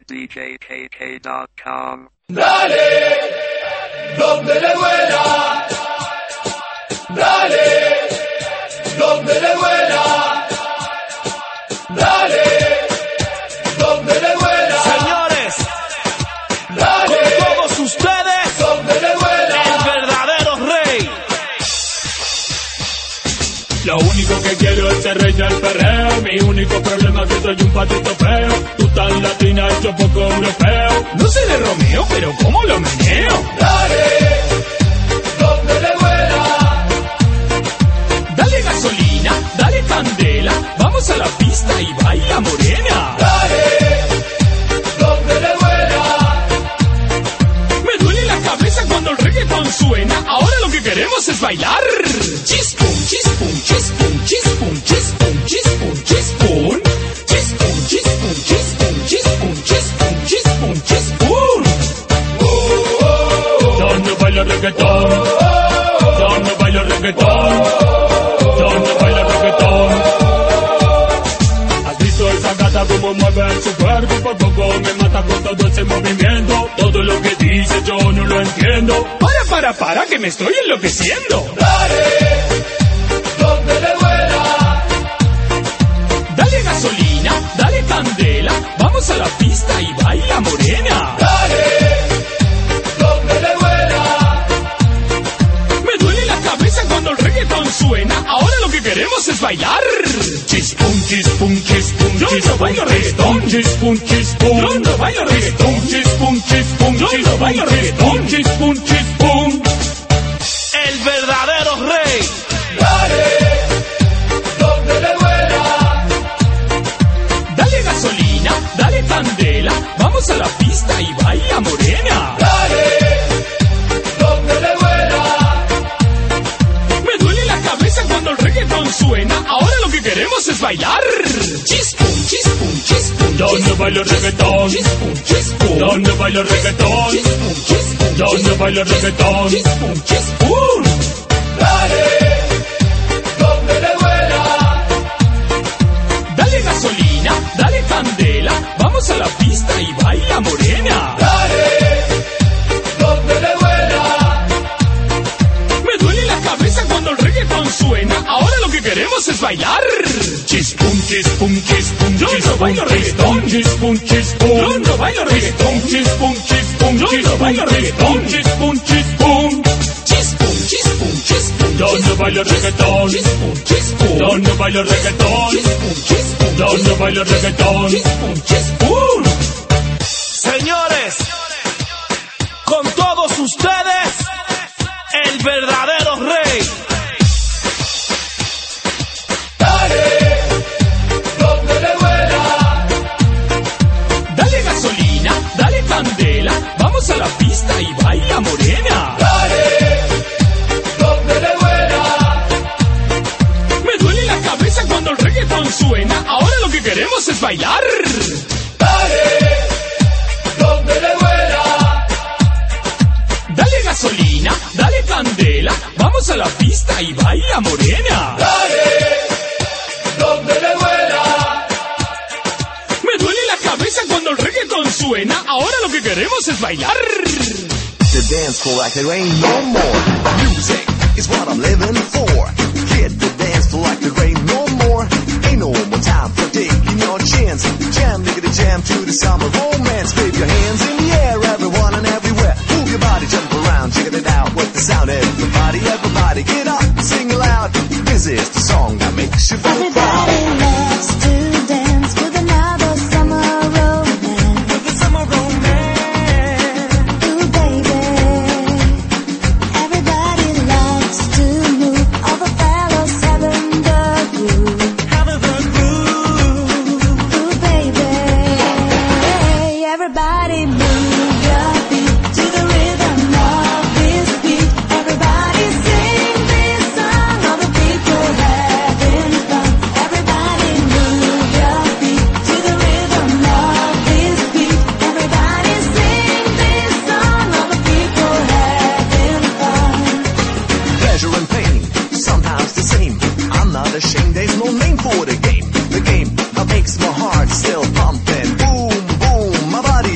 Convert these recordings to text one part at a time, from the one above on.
djkk.com. Dale, donde le vuela. Dale, donde le vuela. Dale, donde le vuela. Señores, dale, con todos ustedes, donde le vuela. el verdadero rey. Lo único que quiero es ser rey del perreo. Mi único problema es que soy un patito feo. Tú tan latina y yo poco europeo. No sé de Romeo, pero ¿cómo lo meneo? Dale, donde le vuela. Dale gasolina, dale candela. Vamos a la pista y baila morena. Dale, donde le vuela. Me duele la cabeza cuando el reggaetón suena. Ahora lo que queremos es bailar. Chispum, chispum, chispum, chispum, chispum, chispum, chispum. Chispum, chispum, chispum, chispum, chispum, chispum, chispum. ¿Dónde baila reggaetón? ¿Dónde baila reggaetón? ¿Dónde baila reggaetón? ¿Has visto esa gata como mueve su cuerpo? Por poco me mata con todo ese movimiento. Todo lo que dice yo no lo entiendo. Para, que me estoy enloqueciendo. Dale, donde le vuela. Dale gasolina, dale candela. Vamos a la pista y baila morena. Dale, donde le vuela. Me duele la cabeza cuando el reggaetón suena. Ahora lo que queremos es bailar. Chispum, chispum, chispum. Yo no bailo reggaetón. Chispum, chispum. Yo no bailo reggaetón. Chispum, chispum. Yo no bailo reggaetón. Chispum, chispum. El verdadero rey. Dale, donde le vuela. Dale gasolina, dale candela. Vamos a la pista y baila morena. Dale, donde le vuela. Me duele la cabeza cuando el reggaetón suena. Ahora lo que queremos es bailar. Chispum, chispum, chispum. Yo no bailo reggaetón. Chispum, chispum. Yo no bailo reggaetón. Chispum, chispum. Yo no bailo reggaetón. Chispum, chispum. Dale, donde le vuela. Dale gasolina, dale candela. Vamos a la pista y baila morena. Dale, donde le vuela. Me duele la cabeza cuando el reggaetón suena. Ahora lo que queremos es bailar. Chispum, chispum, chispum. Yo no bailo reggaetón. Chispum, chispum. Yo no bailo reggaetón. Chispum, chispum. Yo no bailo reggaetón. Chispum, chispum. Chispum, chispum, chispum. Yo no bailo reggaetón. Chispum, chispum. Yo no bailo reggaetón. Chispum, chispum. Yo no bailo reggaetón. Chispum, chispum. Señores, con todos ustedes, el verdadero rey. Dale, donde le vuela. Dale gasolina, dale candela. Vamos a la pista y baila morena. Dale, donde le vuela. Me duele la cabeza cuando el reggaetón suena. Ahora lo que queremos es bailar. Dale, donde le vuela. Dale gasolina, dale candela. Vamos a la pista y baila morena. Dale, donde le vuela. Me duele la cabeza cuando el reggaetón suena. Ahora lo que queremos es bailar. The dance floor like there ain't no more. Music is what I'm living for. Hit the dance floor like there ain't no more. Ain't no more time for taking your chance. Jam, diggity jam to the summer romance. Wave your hands in the air, everyone and everywhere. Move your body, jump around, check it out with the sound. Everybody get up, sing loud. This is the song that makes you go proud. Everybody loves to dance with another summer romance. With the summer romance. Ooh, baby. Everybody loves to move. All the fellas having the groove. Having the groove. Ooh, baby. Everybody move your feet to the rhythm of this beat. Everybody sing this song. All the people having fun. Everybody move your feet to the rhythm of this beat. Everybody sing this song. All the people having fun. Pleasure and pain, sometimes the same. I'm not ashamed, there's no name for the game. The game that makes my heart still pumping. Boom, boom, my body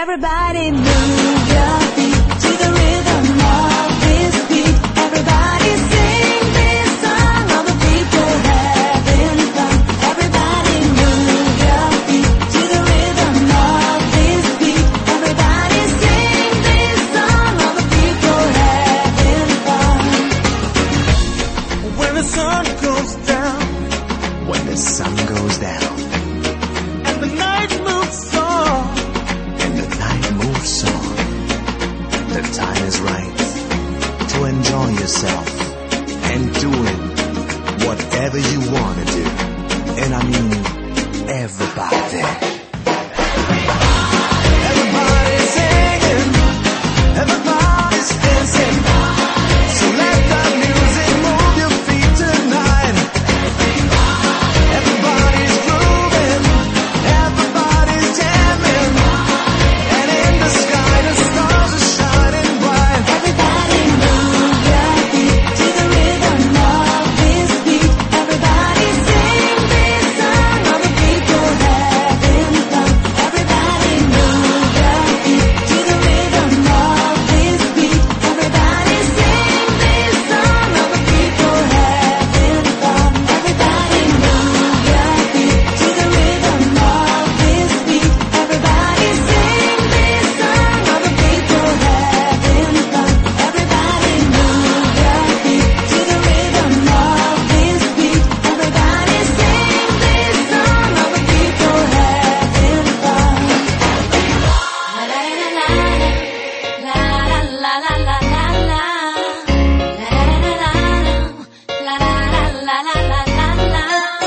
Everybody move your feet to the rhythm of this beat. Everybody sing this song, all the people having fun. Everybody move your feet to the rhythm of this beat. Everybody sing this song, all the people having fun. When the sun goes down When the sun goes down and the night moves on, and the night moves on, the time is right to enjoy yourself and doing whatever you want to do. And I mean everybody. Everybody's singing, everybody's dancing. So let the music move your feet tonight. Everybody's grooving, everybody's jamming, and in the sky the stars are shining bright. Everybody move your feet to the rhythm of this beat. Everybody sing this song, all the people having fun. Everybody move your feet to the rhythm of this beat. Everybody sing this song, all the people having fun. Everybody move your feet to the rhythm of this beat. Everybody sing this song, all the people having fun. Everybody move your feet to the rhythm of this beat. Everybody sing this song, all the people having fun. La la la la la la la la la la la la la la la.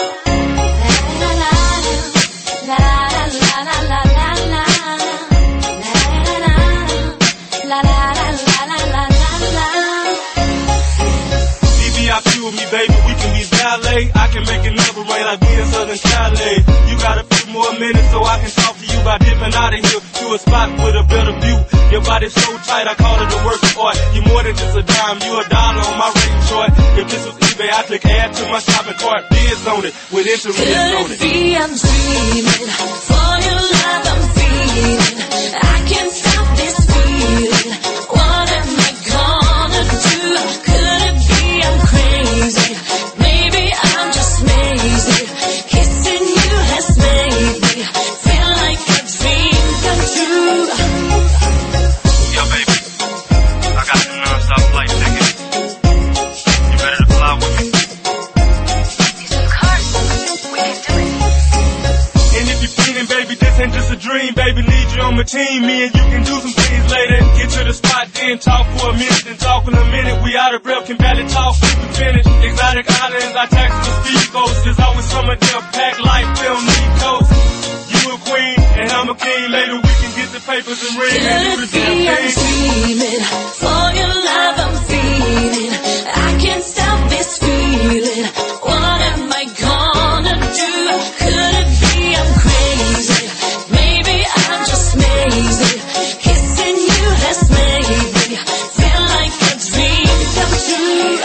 BBIQ with me, baby, we can be valet. I can make it never rain like we in Southern Cali. You got a few more minutes so I can talk to you about dipping out of here to a spot with a better view. Your body's so tight, I call it a work of art. You more than just a dime, you $1 on my rating chart. If this was eBay, I click add to my shopping cart. Bids on it, with interest on Could it. it be I'm dreaming? For your love I'm feeling. I can't stop this feeling. What am I gonna do? Could it be I'm crazy? Maybe I'm just lazy. Kissing you has made me feel like a dream come true. Yo, baby, I got the non-stop flight ticket. You ready to fly with me? Of course, we can do it. And if you're feeling, baby, this ain't just a dream, baby. Need you on my team, me and you can do some things later. Get to the spot, then talk for a minute, then talk in a minute. We out of breath, can barely talk, we can finish. Exotic islands, I tax the speed coast. There's always some of them pack life, we don't need coast. You a queen, and I'm a king. Later we can get the papers and ring and do the Could it be damn I'm thing. dreaming? For your love I'm feeling. I can't stop this feeling. What am I gonna do? Could it be I'm crazy? Maybe I'm just lazy. Kissing you has made me feel like a dream come true.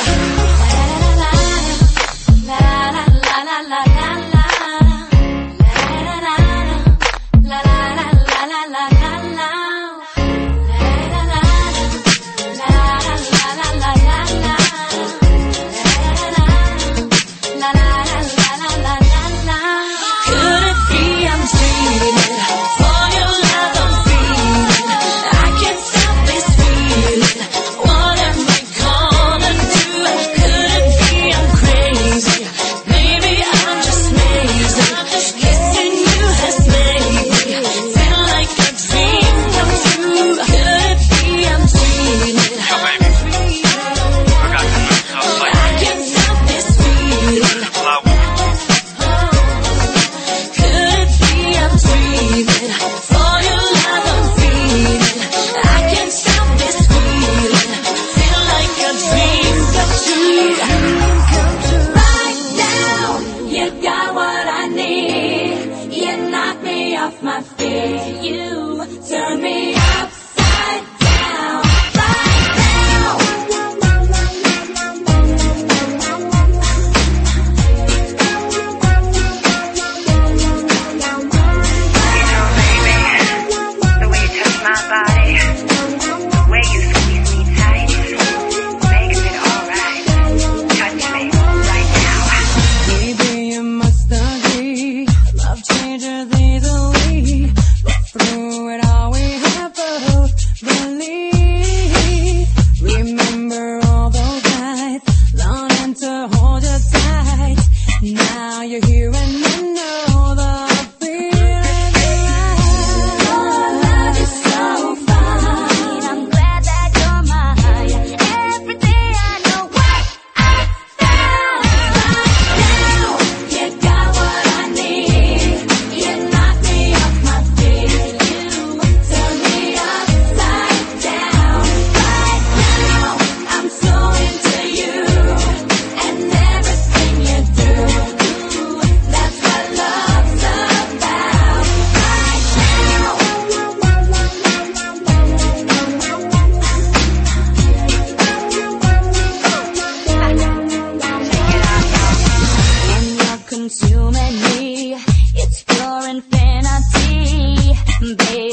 La la la la la la la. La la la la la la la la. Could it be I'm dreaming? For your love I'm feeling. I can't stop this feeling. What am I gonna do? Could it be I'm crazy? Maybe I'm just lazy. Kissing you has made me feel like a dream come true. Could it be I'm dreaming? Yo, baby, I got the non-stop flight I can't stop this feeling. to fly with me. Could it be I'm dreaming? For your love I'm feeling. I can't stop this feeling. Feel like a dream come true. Right now, you got what I need. You knock me off my feet. You turn me upside down. Right now. The way you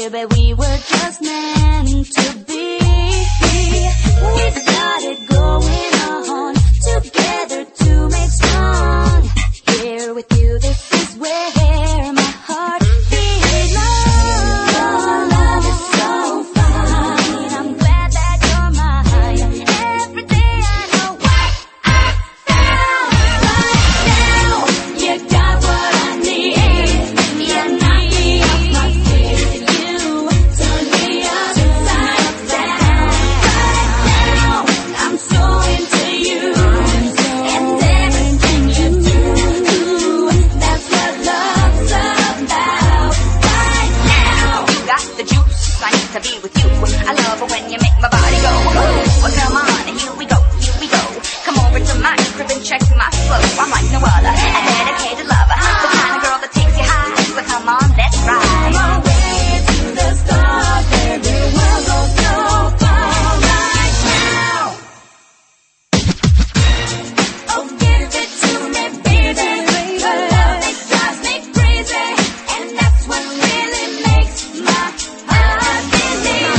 baby, we were just meant to be. We started going on together to make strong. Here with you, this is where my heart belongs. Your love is so fine. I'm glad that you're mine. Every day I know what I found. Right now, you got what I need. You knock me off my feet. You turn me upside down. Right now, I'm so into you. And everything you do, that's what love's about. Right now, You got the juice, I need to be with you. I love it when you make my body go. Well, come on, here we go, here we go. Come over to my crib and check my flow. I'm like no other, a dedicated lover, the kind of girl that takes you high. So come on, let's ride. my way to the stars, baby, we'll go so far right now. Oh, give it to me, baby. Your love, it drives me crazy, and that's what really makes my heart believe.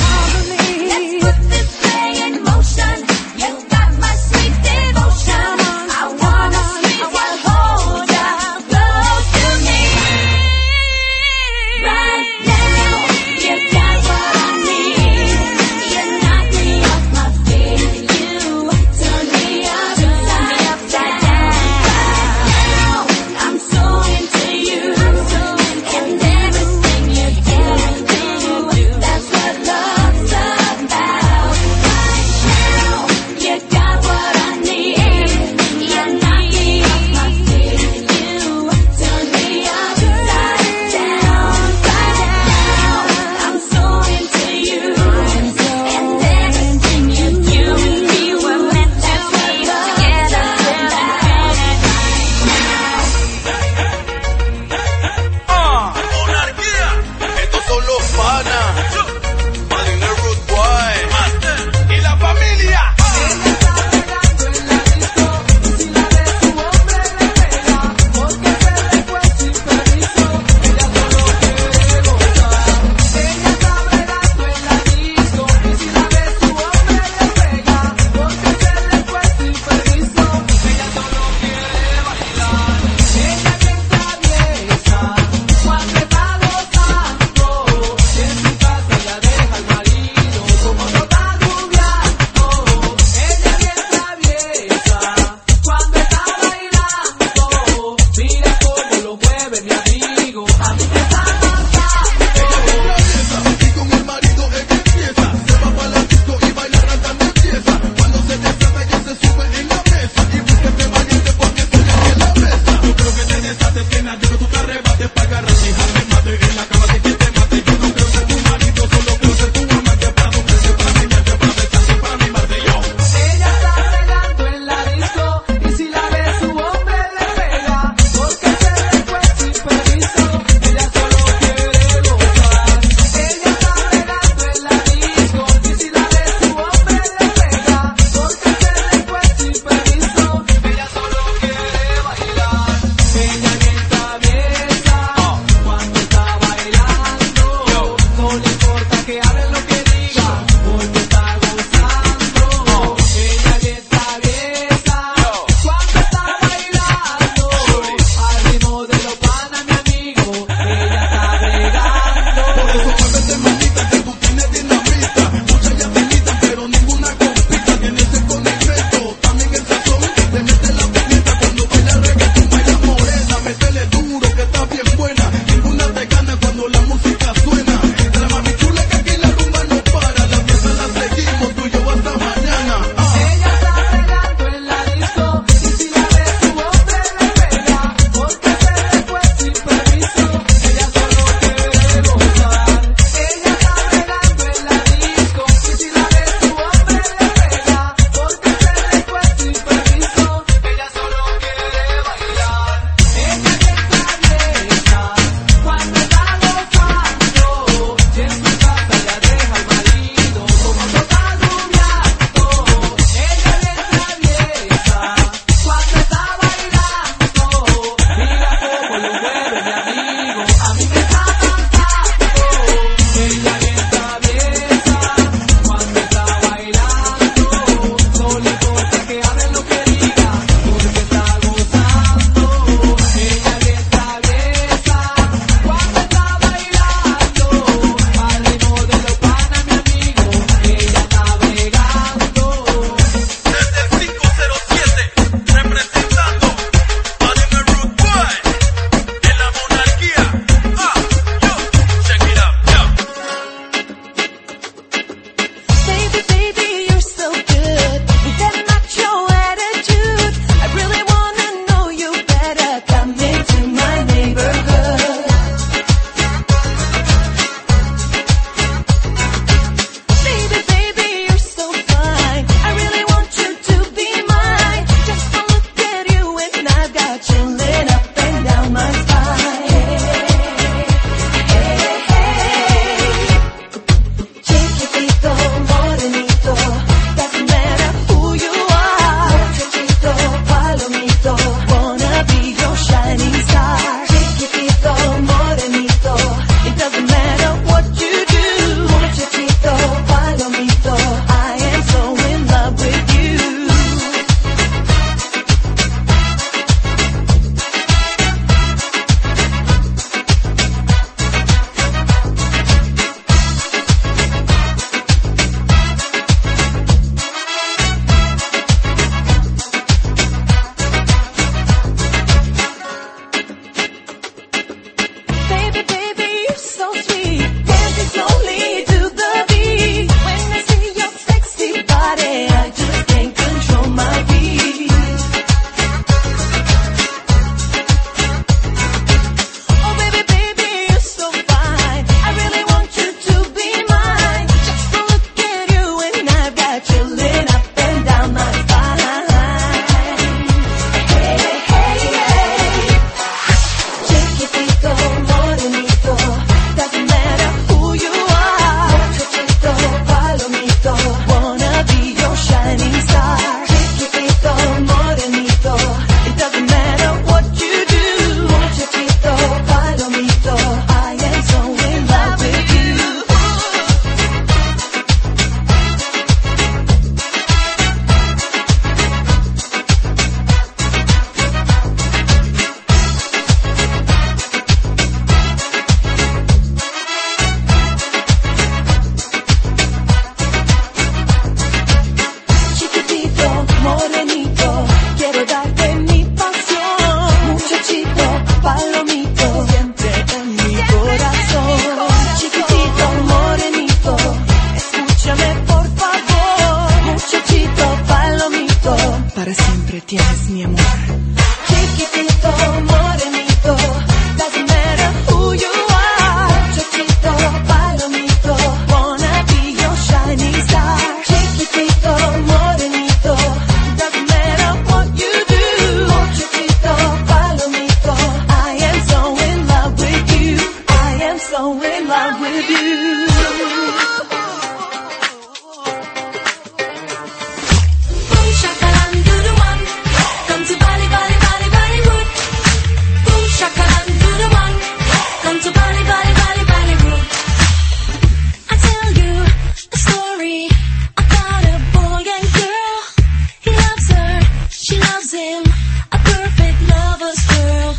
Boom shakaran do the one, come to Bali Bali Bali Bollywood. Boom shakaran do the one, come to Bali Bali Bali Bollywood. I tell you a story about a boy and girl. He loves her, she loves him, a perfect lover's girl.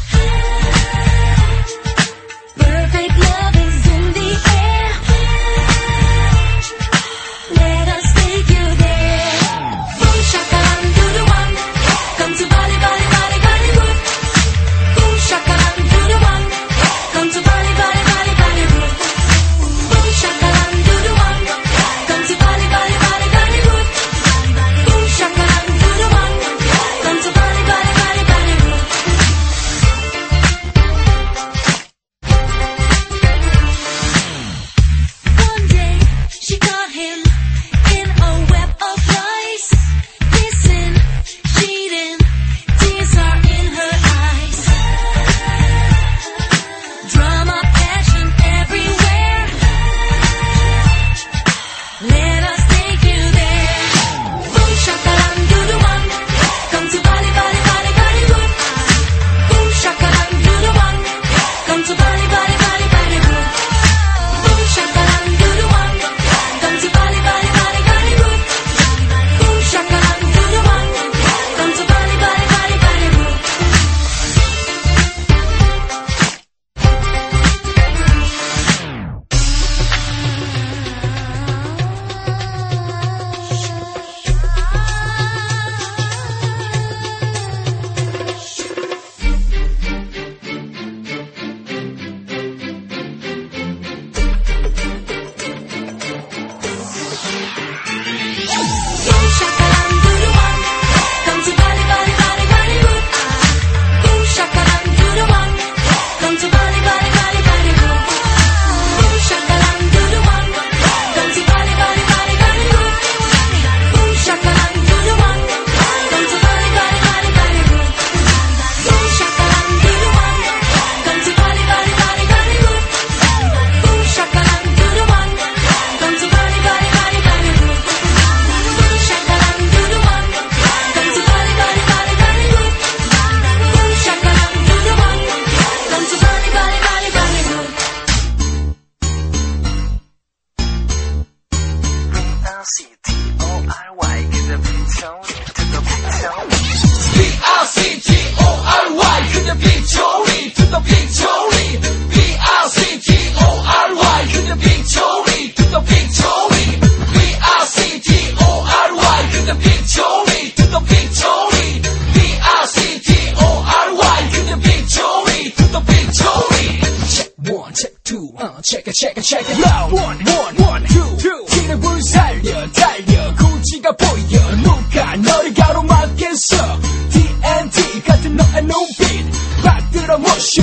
Perfect love is in the air. Let us take you there. Boom shakaran do the one, come to Bali Bali Bali Bollywood. Boom shakaran do the one, come to Bali Bali Bali Bollywood. Boom shakaran do the one, come to Bali Bali Bali Bollywood. Boom shakaran do the one, come to Bali Bali Bali Bollywood. One day she caught him in a web of lies. Kissing, cheating, tears are in her eyes. Drama, passion everywhere. Let us take you there. Boom shakaran do the one, come to Bali Bali Bali Bollywood. Boom shakaran do the one, come to Bali Bali Bali Bollywood. Boom shakaran do the one, come to Bali Bali Bali Bollywood. Boom shakaran do the one, come to Bali Bali Bali Bollywood. Boom shakaran do the one, come to Bali Bali Bali Bollywood. Boom shakaran do the one, come to Bali Bali Bali Bollywood. Boom shakaran do the one, come to Bali Bali Bali Bollywood. Boom shakaran do the one, come to Bali Bali Bali Bollywood. Boom shakaran do the one, come to Bali Bali Bali Bollywood. Boom shakaran do the one, come to Bali Bali Bali Bollywood. Boom shakaran do the one, come to Bali Bali Bali Bollywood. Boom shakaran do the one, come to Bali Bali Bali Bollywood. B-I-C-T-O-R-Y, 그냥 빅토리 to the victory. B-I-C-T-O-R-Y, 그냥 victory to the victory. B-I-C-T-O-R-Y, 그냥 victory to the victory. B-I-C-T-O-R-Y, 그냥 victory to the victory. Check one, check two, check it, check it, check it. Now one, two. 기력을 살려 달려 고지가 보여 누가 너를 가로막겠어. TNT 같은 너의 눈빛 받들어 모셔.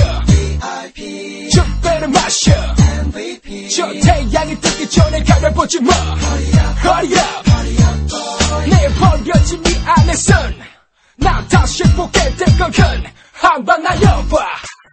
적배를 마셔. 저 태양이 뜨기 전에 가려보지 마. Hurry up. 내 버려진 이 안에선 난 다시 보게 될 거건 한번 날려봐.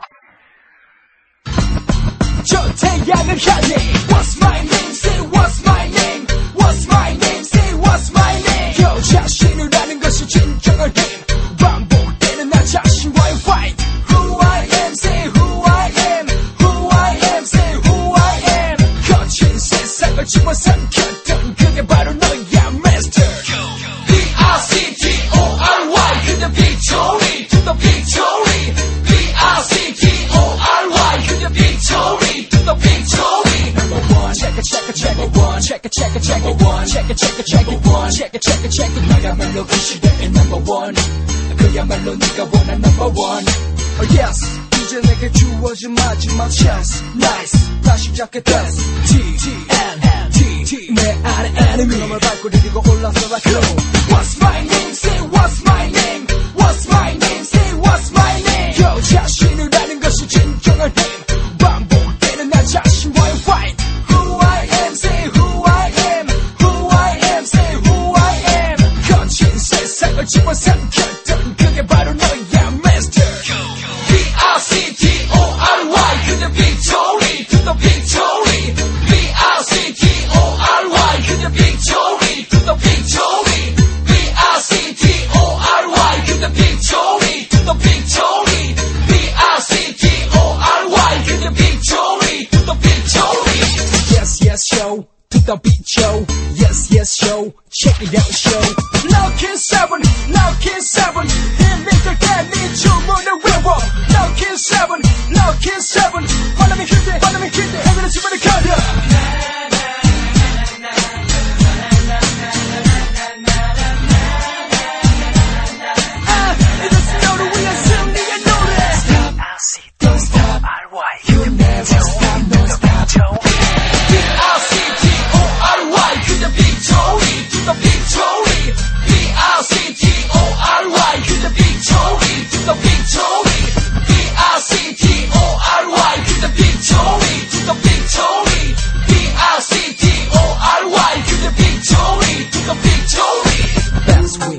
저 태양을 향해 What's my name? Say what's my name? What's my name? Say what's my name? 저 자신을 아는 것이 진정한 힘. 반복되는 나 자신과의 fight. Who I am? Say who I am. Who I am? Say who I am. 거친 세상을 집어삼켰던 그게 바로 너야 master. B-I-C-T-O-R-Y, 그냥 victory to the victory. B-I-C-T-O-R-Y, 그냥 victory to the victory. Number one, check it, check it, check it, one, check it, check it, check it, one, check it, check it, check it, one, check it, check it, check it. 너야말로 그 시대의 number one. 그야말로 네가 원한 number one. Oh yes, 이제 내게 주어진 마지막 chance. Nice, 다시 시작해 dance. TNT, 내 안의 enemy. 놈을 밟고 디디고 올라서 like go. What's my name? Say what's my name? What's my name? Say what's my name? 저 자신을 아는 것이 진정한 힘. 반복되는 나 자신과의 fight. Who I am? Say who I am. Who I am? Say who I am. 거친 세상을 집어삼켰던 그게 바로 너야 master. B-I-C-T-O-R-Y, 그냥 victory to the victory. show to the beat show. Yes, yes, show. Check it out, show. Now King 7, now King 7. Hit me the cat, need you on the river. Now King 7, now King 7. Follow me, hit it, heavy to see the color. It is now that we are singing, you know that. Stop, I'll see, don't stop, R.Y. You never stop, don't stop, Joe. B-I-C-T-O-R-Y to the victory, to the victory. B-I-C-T-O-R-Y to the victory, to the victory. B-I-C-T-O-R-Y to the victory, to the victory. B-I-C-T-O-R-Y to the victory, to the victory. That's wing.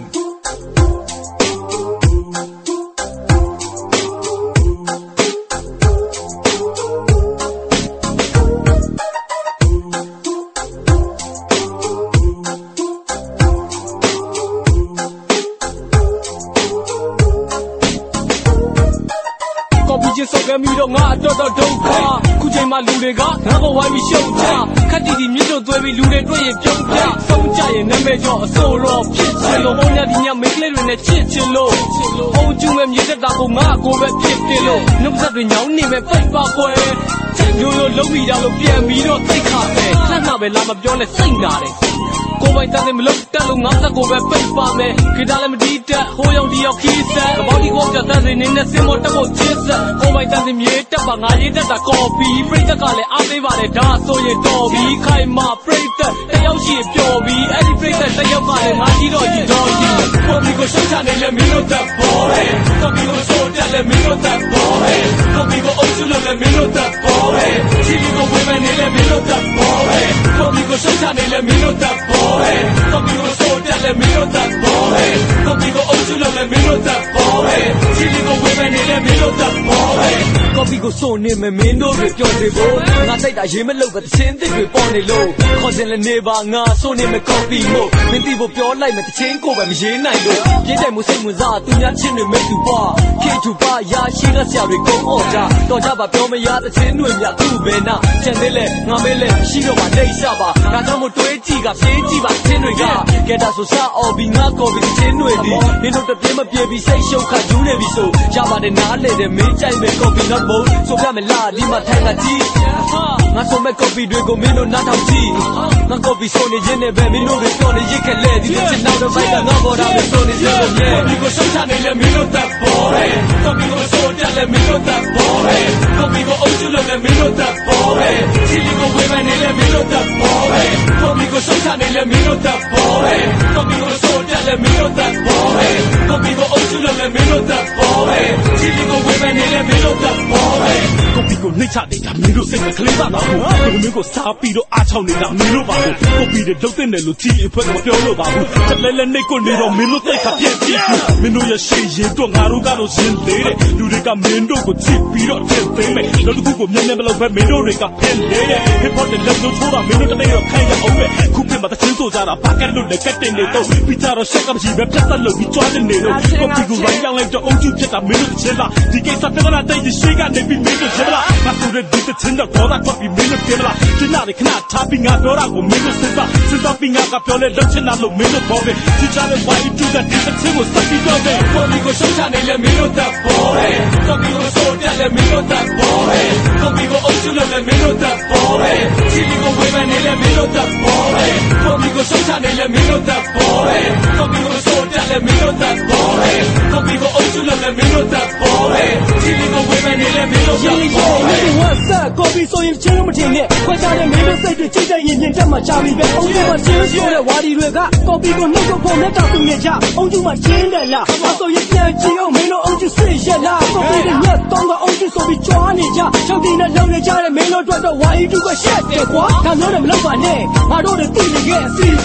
So get me to my daughter don't cry. Could you my Luga? Never why we show down. Can't you middle to every Luga to your jump down? Some giant never your soul of kitchen. No one in your middle in a kitchen low. Oh, you and you said that go mark over 50 low. No something you name a paper boy. You look me down, look at me, don't take half it. Let's have a lamb of your sing at it. Go by them look tell them not to go back paper me. Could I let me eat that? Who on the keys? The body walk just as in the same water go chase. Go by them yet, but I eat that coffee. Break the color, I live on it, so you don't be kind, my freight. The Yoshi is your be any freight that they have got and I did all you don't. Come go show and let me know that boy. Come go show that let me know that boy. Come go also let me know that boy. See you go women in let me know that boy. Come go show and let me know that boy. Come go show that let me know that boy. Come go also let me know that boy. See you go women in let me know that boy. Come go show me me know the pure devil. I say that you me look at the same thing we born low. Cause in the never nga so name me coffee mo. Me people pure like me the chain go by me yin night lo. Get them say mo za tu nya chin me to ba. K to ba ya shi ga sia ri go order. To ja ba pyo me ya the chin nwe nya tu be na. Chen de le nga me le shi do ba dai sa ba. Ga ta mo twei ji ga pye ji ba chin nwe ga. Get that so sa all be nga ko be chin nwe di. Ni no to pye ma pye bi sai shou kha ju ne bi so. Ja ba de na le de me chai me ko bi not bo. So ga me la di ma thai ga ji. Nga so me ko bi dwe ko me no na thau ji. Nga ko bi so ni yin ne be me no de pyo ni yit khe le di chin now the fight nga bo da me so ni so ye. Ko bi ko shou cha ne le me no that boy. Ko bi ko so da le me no that boy. Ko bi ko o chu le me no that boy. Chi li ko we ma ne le me no that boy. Ko bi ko shou cha ne le me no that boy. Ko bi ko so da le me no that boy. Ko bi ko o chu le me no that boy. Chi li ko we ma ne le me no that boy. Ko bi ko nei cha ne da me no sei ma kle ba ba ko. Ko me ko sa pi do a chao ne da me no ba ko. Ko bi de dok de ne lo ti e phwet ko pyo lo ba ko. Chat le le nei ko ne do me no sei ka pye pye. Me no ya shi yin do nga ro ga lo yin le de. Lu de ka me no ko chi pi do tin tin me. Lo tu ko mye mye ma lo ba me no de ka phen le de. Hip hop de le lo cho da me no de ne yo khai ya au me. Ku phe ma ta chin so ja da ba ka lo de ka tin ne do. Pi cha ro shek ka ji be phat sa lo bi chwa de ne do. Ko bi ko right yang like the old you phat da me no de chin la. Di ke sa phe na dai ji shi ga ne bi me no chin la. Ma so de di de chin da do da ko bi me no chin la. Chin na de khna tha pi nga do da ko me no sin sa pi nga ka pyo le lo chin na lo me no bo be. Chi cha le why you do that di de chin wo sa pi do be. Ko bi ko shou cha ne le me no that boy. Ko bi ko so da le me no that boy. Ko bi ko o chu le me no that boy. Chi li ko we ma ne le me no that boy. Ko bi ko shou cha ne le me no that boy. Ko bi ko so da le me no that boy. Ko bi ko o chu le me no that boy. Chi li ko we ma ne le me no that boy. What's up? Copy so in chin mo tin ne. Kwai cha ne me no sai de chit de yin yin tat ma cha bi be. Ong ju ma chin so de wa di lwe ka. Copy ko no ko phone ne ta tu ne cha. Ong ju ma chin de la. Ma so yin pian ji ong me no ong ju sai ye la. Copy de nyat tong ka ong ju so bi chwa ne cha. Chou tin ne long ne cha de me no twat to wa yi tu ko shat de kwa. Da myo de ma lo ba ne. Ma do de ti ne ye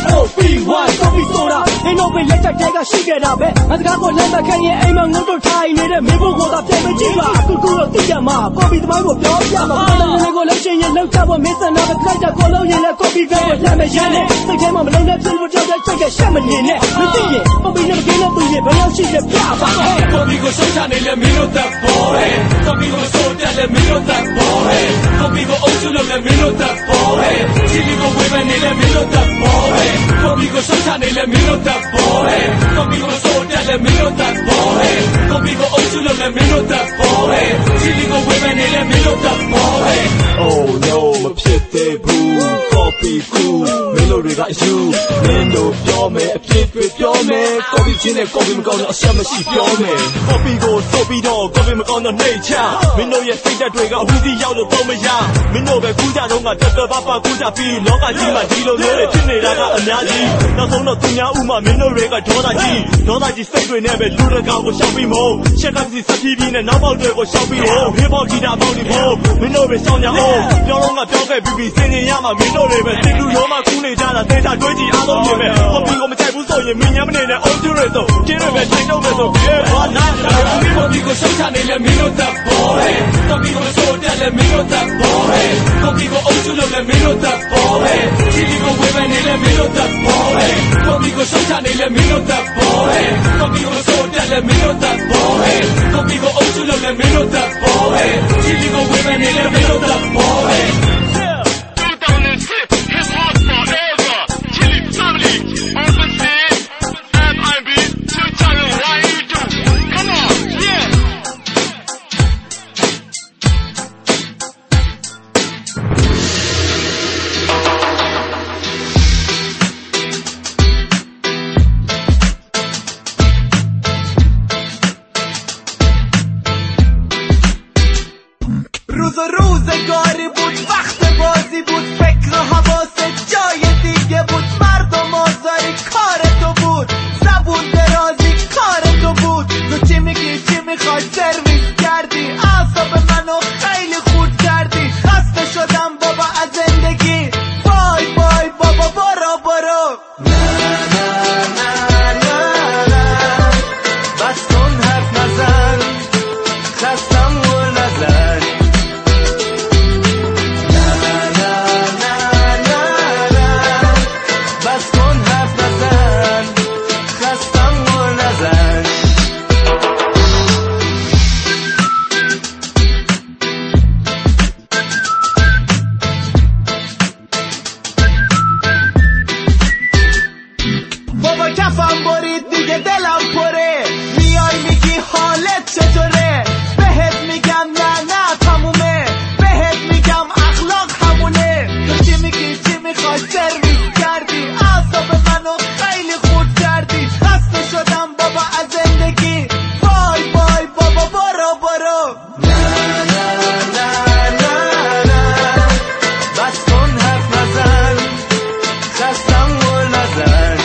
COPY. Copy so da. Ai no be let ta de ka shi ge da be. Ma saka ko let ta khan ye ai ma ngou to thai ne de me bo ko da pye me ji ba. Tu tu lo ti ya ma. Copy the mai ko pyo pya ma. Ma ne ko lo shin ye lo cha bo me san na ba trai ta ko lo yin le copy be ko la me yan ne. Sai ke ma ma lo ne pyin lo cha cha chai ke shat ma ne ne. Me ti ye. Copy ne ke ne tu ye ba lo shi le pya ba. Copy ko shou cha ne le me no that boy. Copy ko so da dale minuta bohe Conmigo Ochulo le minuta bohe Chiligo women le minuta bohe Conmigo Showtime le minuta bohe Conmigo Soda le minuta bohe Conmigo Ochulo le minuta bohe Chiligo women le minuta bohe Oh no မဖြစ်သေးဘူး Copy cool မင်းတို့တွေကအယူမင်းတို့ပြောမယ်အဖြစ်တွေပြောမယ် Copy ချင်းနဲ့ Copy မကောင်းတော့အဆက်မရှိပြောမယ် Copy ကိုဆိုပြီးတော့ Copy မကောင်းတော့နှိမ့်ချမင်းတို့ရဲ့စိတ်ဓာတ်တွေကဝီစီရောက်လို့တော့မရမင်းတို့ပဲကူးကြတော့ကတက်တက်ပါပါကူးကြပြီးလောကကြီးမှာဒီလိုမျိုးတွေဖြစ်နေတာကအများကြီးနောက်ဆုံးတော့သူများဥမာမင်းတို့တွေကဒေါသကြီးစိတ်တွေနဲ့ပဲလူတကာကိုရှောက်ပြီးမို့ချက်ကစီစပ်ပြီးနဲ့နောက်ပေါက်တွေကိုရှောက်ပြီးမို့ဟေးပေါက်ကြီးတာပေါက်နေဖို့မင်းတို့ပဲရှောင်းကြအောင်ပြောတော့ကပြောခဲ့ပြီးစင်ရင်ရမှာမင်းတို့တွေပဲစိတ်လူရောမှကူးနေကြတာသေချာတွေးကြည့်အားလုံးတွေပဲ Copy ကိုမကြိုက်ဘူးဆိုရင်မင်းညမနေနဲ့ Old Tourist ဆိုကျင်းတွေပဲထိုင်တော့မယ်ဆိုပြေဘာနာ Conmigo Showtime le minuta bohe Conmigo Soda le minuta bohe Conmigo Ochulo le minuta bohe Chiligo women le minuta bohe Conmigo Showtime le minuta bohe Conmigo Soda le minuta bohe Conmigo Ochulo le minuta bohe Chiligo women le minuta bohe 2006 hip hop forever Chili family opposite MIB to tell you why you do come on yeah روزگاری بود وقت بازی بود فکر و حواست جای دیگه بود مردم آزاری کار تو بود زبون درازی کار تو بود تو چی میگی چی میخوای سرویس کردی اعصاب منو خیلی خورد کردی خسته شدم بابا از زندگی بای بای بابا برو بس کن حرف نزن خستم گل نزن کفم برید دیگه دلم پره میای میگی حالت چطوره بهت میگم نه تمومه بهت میگم اخلاق همونه تو چی میگی چی میخوای سرویس کردی اعصاب منو خیلی خورد کردی خسته شدم بابا از زندگی بای بای بابا برو نه بس کن حرف نزن خستم گل نزن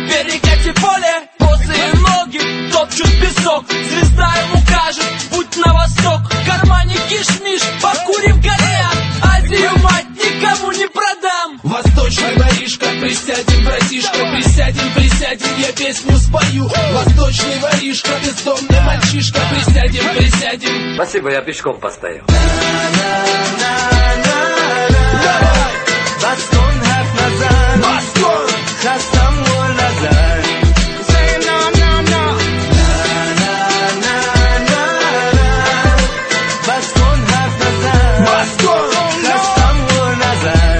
Звезда ему кажет, будь на песню спою. Восточный воришка, бездомный мальчишка. Присядем, присядем. Спасибо, я пешком постою. Baston harf nazan, Baston khastam wo nazar. Say no no no. Baston harf nazan, Baston khastam wo nazar.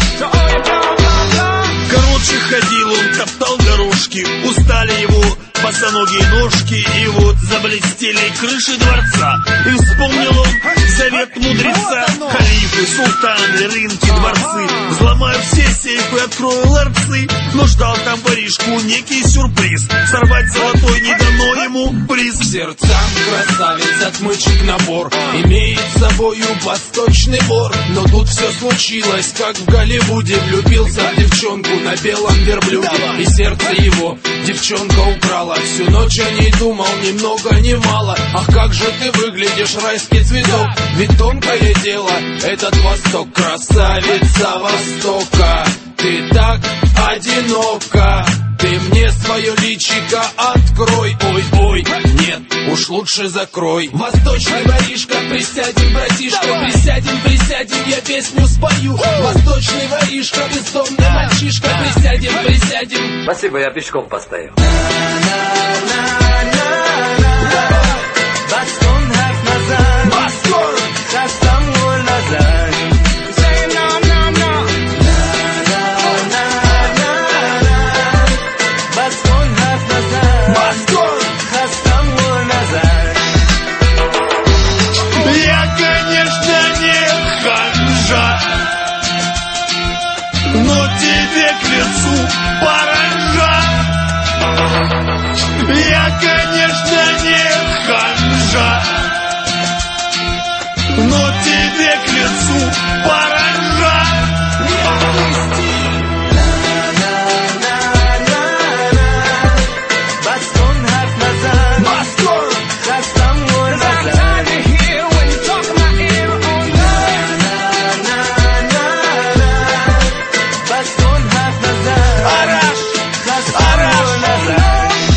Короче, ходил он, топтал дорожки, устали его босоногие ножки, и вот заблестели крыши дворца. И вспомнил он завет мудреца: халифы, султаны, рынки, дворцы. Взломаю все сейфы, открою ларцы. Но ждал там воришку некий сюрприз. Сорвать золотой не дано ему приз. Сердцам красавиц отмычек набор, имеет с собою восточный вор. Но тут все случилось, как в Голливуде. Влюбился в девчонку на белом верблюде, и сердце его девчонка украла. Всю ночь о ней думал, ни много ни мало. Ах, как же ты выглядишь, райский цветок. Ведь тонкое дело, этот Восток. Красавица Востока, ты так одинока. Ты мне свое личико открой. Ой, ой, нет, уж лучше закрой. Восточный воришка, присядем, братишка. Присядем, присядем, я песню спою. Восточный воришка, бездомный мальчишка. Присядем, присядем. Спасибо, я пешком постою. Baston harf nazan, Baston khastam wo nazar. Say no no no. Baston harf nazan, Baston khastam wo nazar. Я, конечно, не ханжа, но тебе к лицу паранжа. Я, конечно, не ханжа, но тебе к лицу паранжа. Baston harf nazan, Baston khastam wo nazar. Baston harf nazan, Arash khastam wo nazar.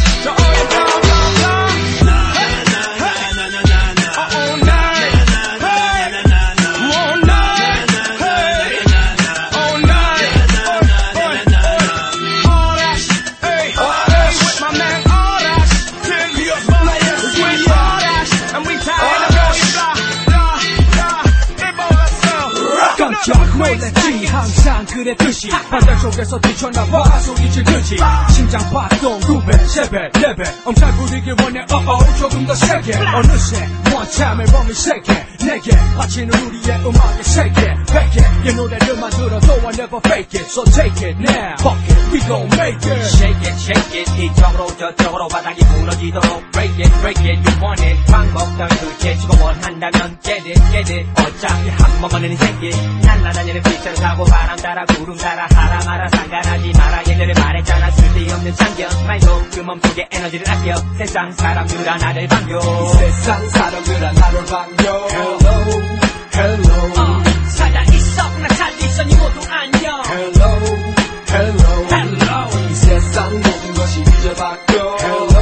몰랐지 항상 그랬듯이 바닥 속에서 뛰쳐나와 소리 지르지 심장 박동 9배, 3배, 4배 엄살 부리길 원해 조금 더 세게 어느새 one time 앨범이 세게 내게 바치는 우리의 음악의 세계 100개 이 노래를 만들어도 I never fake it So take it now Fuck it, we gon' make it Shake it, shake it 이쪽으로 저쪽으로 바닥이 무너지도록 Break it, break it, you want it 방법들 제치고 원한다면 get it, get it 어차피 한 번만은 생길 날아다니는 빛을 타고 바람 따라 구름 따라 하라 마라 상관하지 마라 얘들을 말했잖아 쓸데없는 참견 말도 그 멈추게 에너지를 아껴 세상 사람들아 나를 반겨 세상 사람들아 나를 반겨 Hello, hello 살아있어 나 살아있어 니 모두 안녕 Hello, hello Hello 이 세상 모든 것이 이제 바뀌어 Hello,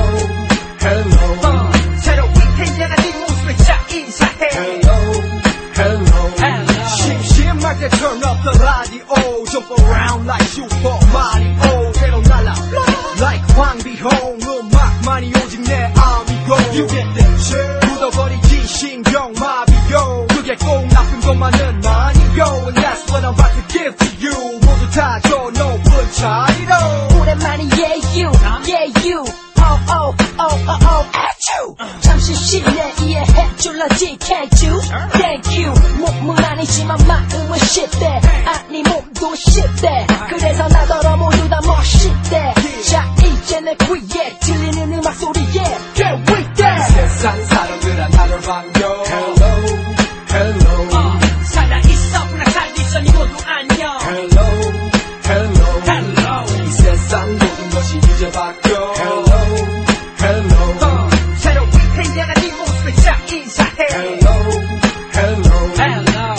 hello 새로운 태양아 네 모습을 자 인사해 Hello, hello 심심하게 turn up the radio Jump around like Super Mario 대로 날아 Like 황비홍 음악만이 오직 내 아미고 You get that shit 묻어버리지 신경마비요 그게 꼭 나쁜 것만은 아니요 And that's what I'm about to give to you 모두 다 줘 높은 차이로 오랜만에 yeah you oh oh oh oh oh at you 잠시 쉬네 이해해줄런지 can't you thank you 몸은 아니지만 마음은 쉽대 아니 몸도 쉽대 그래서 나더러 모두 다 멋있대 자 이제 내 귀에 들리는 음악 소리에 get with that 세상 사람들아 나를 반겨 Hello, hello 살아있어 나 살아있어 니 모두 안녕 Hello, hello Hello 이 세상 모든 것이 이제 바뀌어 Hello, hello 새로운 태양아 네 모습을 자 인사해 Hello, hello Hello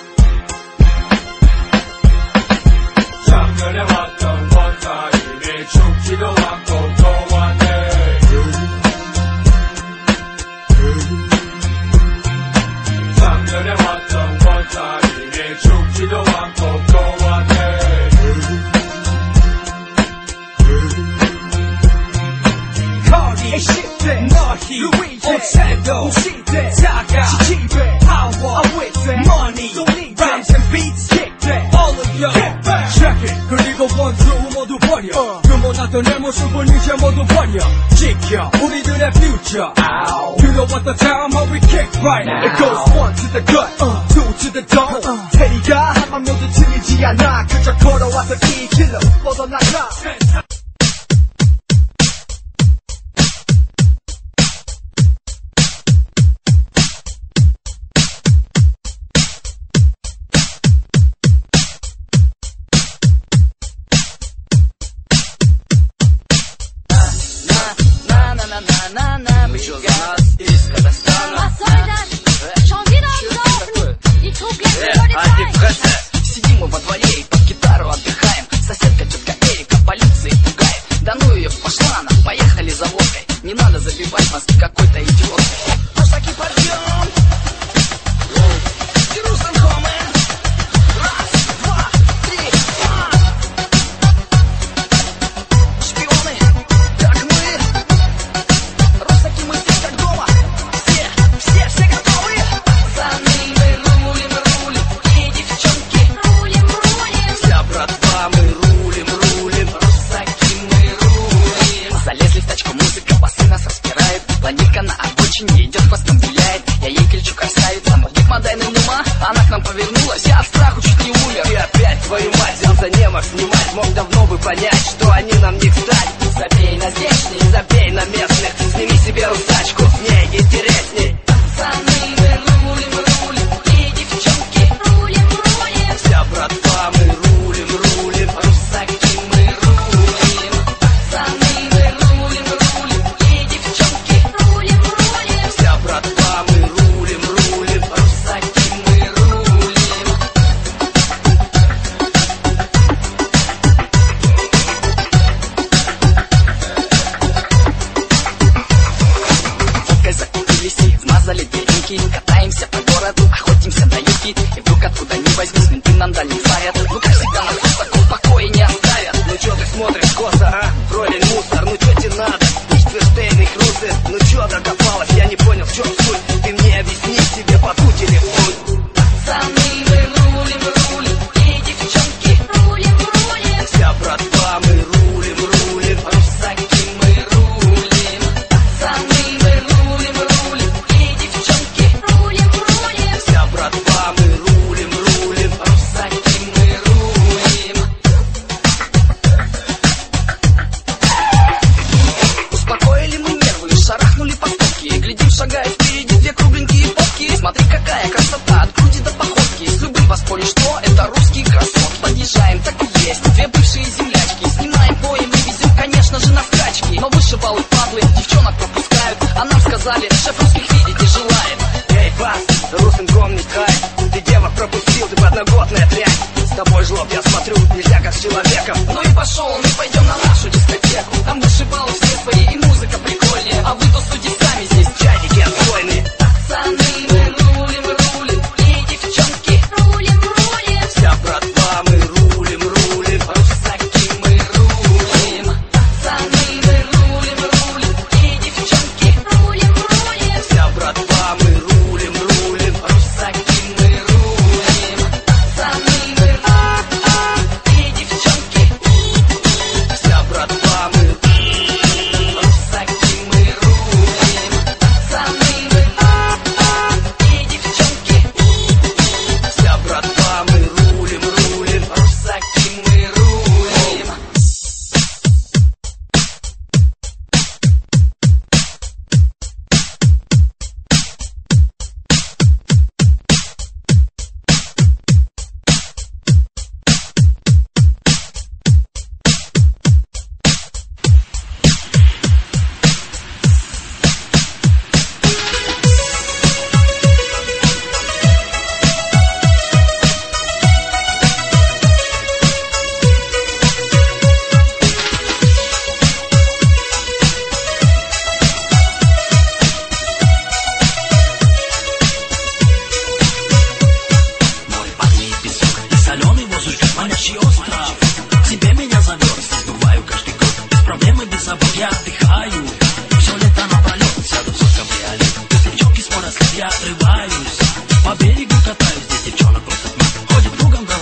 작년에 왔던 원사인의 beats kick that all of you check it 그리고 원투 모두 버려 주문하던 내 모습은 이제 모두 버려 지켜 우리들의 future You know what the time how we kick right It goes one to the gut two to the dome 테리가 한번 모두 틀리지 않아 그저 걸어와서 이 길로 뻗어나가 Сидим мы во дворе и под гитару отдыхаем. Соседка тетка Эрика полиции пугает. Да ну ее пошла она, поехали за водкой. Не надо забивать мозги какой-то идиоткой. Пошаки подъем. Jerusalem coming. Раз, два, три, шпионы, как мы. Русаки мы все как дома. Все готовы. Пацаны, мы рулим. И девчонки рулим. Вся братва мы рулим. Русаки мы рулим. Залезли в тачку, музыка, басы нас распирает. Планетка на обочине идет, хвостом виляет. Я ей кричу, красавица, мордик модай на ума. Она к нам повернулась, я от страху чуть не умер. И опять твою мать, взялся не мог снимать. Мог давно бы понять, что они нам не кстати. Забей на здешних, забей на местных. Сними себе русачку, мне интересней. Пацаны, мы рулим. И девчонки рулим. Вся братва мы рулим. Русаки мы рулим. Пацаны, мы рулим. И девчонки рулим. Вся братва мы рулим. Русаки мы рулим. Водкой закупились и вмазали деньги. Катаемся по городу, охотимся на юги. И вдруг откуда ни возьмись, менты нам дали фарят. Ну как всегда нас в таком покое не оставят. Ну чё ты смотришь косо, а? Фройлен мусор, ну чё тебе надо? Лихтенштейн и Крузер, ну чё докопалась? Я не понял, в чём суть. Ты мне объясни, тебе поту телефон. Пацаны, мы рулим. И девчонки рулим. Вся братва мы рулим. Русаки мы рулим. Пацаны, мы рулим. И девчонки рулим. Вся братва мы рулим. Русаки мы рулим. Успокоили мы нервы, шарахнули по стопке. Глядим, шагая впереди две кругленькие попки. Смотри, какая красота, от груди до походки. С любым поспоришь, что это русские красотки. Подъезжаем, так и есть, две бывшие землячки. Снимаем поем и везем, конечно же, на скачки. Но вышибалы падлы, девчонок пропускают. А нам сказали, шеф русских видеть не желает. Эй, бас, Русенком не хай. Ты девок пропустил, ты подноготная дрянь. С тобой жлоб, я смотрю, нельзя как с человеком. Ну и пошел, мы пойдем на нашу дискотеку. Там вышибалы все свои и музыка прикольнее. А вы то судите сами, здесь чайники отстойные. Пацаны, мы рулим. И девчонки рулим. Вся братва мы рулим. Русаки мы рулим. Пацаны, мы рулим. И девчонки рулим. Вся братва мы рулим. Русаки мы рулим. Пацаны, мы и девчонки. Вся братва мы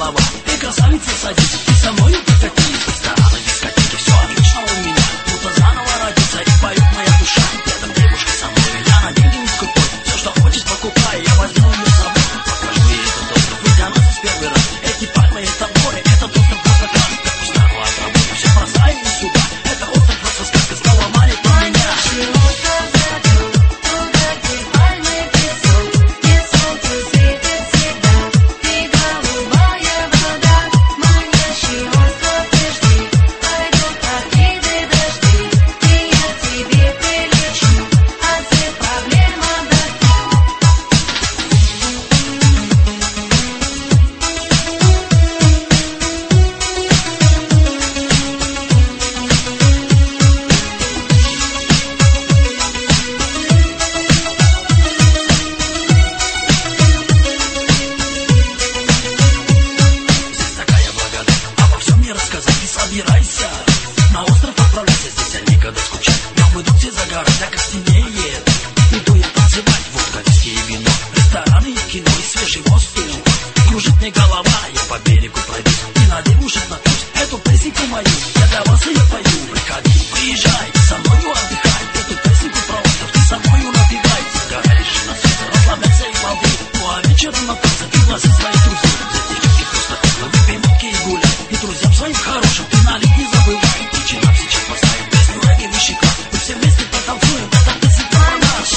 голова. Эй, красавица, садись, ты со мною покати. Рестораны, дискотеки, все отлично у меня. Будто заново родиться и поет моя душа. Рядом девушка со мной, я на деньги не скупой. Все, что хочешь, покупай, я возьму ее с собой. Покажу ей этот остров, ведь она здесь первый раз. Эти пальмы, это море, этот остров просто класс. Как устала от работы, все бросай не сюда. Это остров просто сказка, снова манит на меня. На остров отправляйся, здесь я никогда скучать. Днем идут все загорать, так как стемнеет. Иду я танцевать, водка, виски и вино. Рестораны и кино, и свежий воздух. Кружит мне голова, я по берегу пройдусь. И на девушек напьюсь, эту песенку мою я для вас ее пою. Приходи, приезжай, со мною отдыхай. Эту песенку про остров ты со мною напевай. Загораешь на солнце, расслабляйся и балдей. Ну а вечером на танце пригласи своих друзей. За девчонки просто выпей водки и гуляй. И друзьям своим хорошим ты налить не забывай. Нам сейчас поставим песню регги высший класс. Мы все вместе потанцуем, это песня про нас.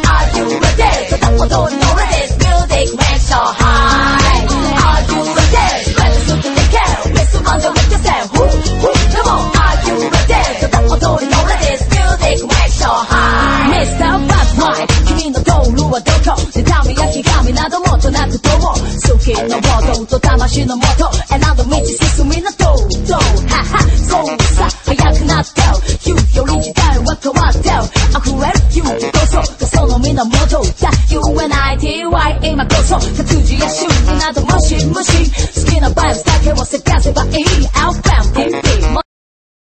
Don't know this music makes so high. Are you ready? どこ妬みやひがみなどもとなくどう好きのもとと魂のもと選んだ道進みなどうははそうさ早くなって言うより時代は変わって溢れる勇気こそその源だ UNITY 今こそ活字や修理などもしもし好きなバイブスだけをせかせばいい Outbound